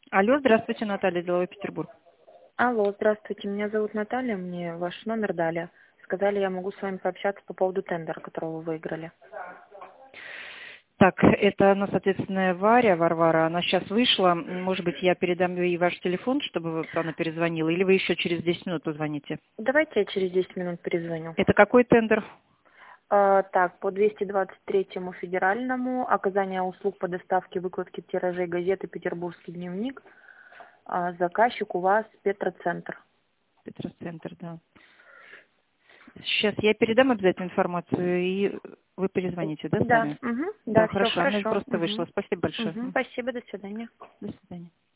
Алло, здравствуйте, Наталья, деловой Петербург. Алло, здравствуйте, меня зовут Наталья, мне ваш номер дали. Сказали, я могу с вами пообщаться по поводу тендера, которого вы выиграли. Так, это, ну, соответственно, Варвара, она сейчас вышла. Может быть, я передам ей ваш телефон, чтобы она перезвонила, или вы еще через 10 минут позвоните? Давайте я через 10 минут перезвоню. Это какой тендер? Так, по 223-му федеральному, оказание услуг по доставке выкладки тиражей газеты «Петербургский дневник». Заказчик у вас Петроцентр. Петроцентр, да. Сейчас я передам обязательно информацию, и вы перезвоните, да, Да, сами? угу, Да, да, все хорошо, она хорошо. просто вышла. Спасибо большое. Спасибо, до свидания. До свидания.